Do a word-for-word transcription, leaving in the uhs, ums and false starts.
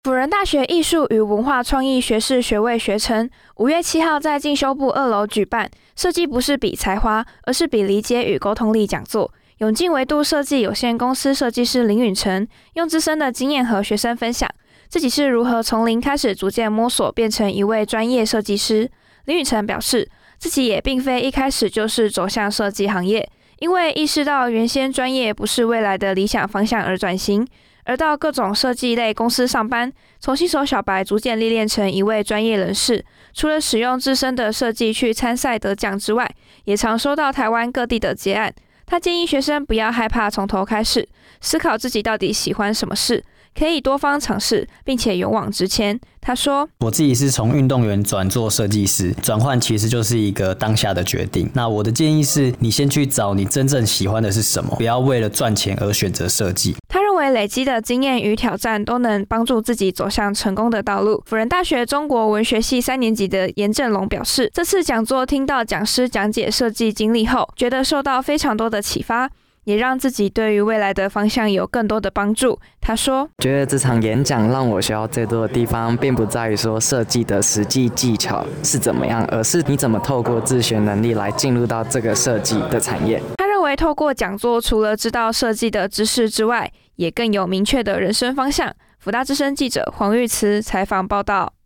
辅仁大学艺术与文化创意学士学位学程五月七号在进修部二楼举办设计不是比才华，而是比理解与沟通力讲座。永进维度设计有限公司设计师林允成用自身的经验和学生分享自己是如何从零开始逐渐摸索变成一位专业设计师。林允成表示，自己也并非一开始就是走向设计行业，因为意识到原先专业不是未来的理想方向而转型，而到各种设计类公司上班，从新手小白逐渐历练成一位专业人士。除了使用自身的设计去参赛得奖之外，也常收到台湾各地的接案。他建议学生不要害怕从头开始，思考自己到底喜欢什么事，可以多方尝试，并且勇往直前。他说， 我自己是从运动员转做设计师，转换其实就是一个当下的决定。那我的建议是，你先去找你真正喜欢的是什么，不要为了赚钱而选择设计。 他认为累积的经验与挑战都能帮助自己走向成功的道路。辅仁大学中国文学系三年级的严正龙表示，这次讲座听到讲师讲解设计经历后，觉得受到非常多的启发，也让自己对于未来的方向有更多的帮助。他说， 觉得这场演讲让我学到最多的地方，并不在于说设计的实际技巧是怎么样，而是你怎么透过自学能力来进入到这个设计的产业。 他认为透过讲座，除了知道设计的知识之外，也更有明确的人生方向。辅大之声记者黄玉慈采访报道。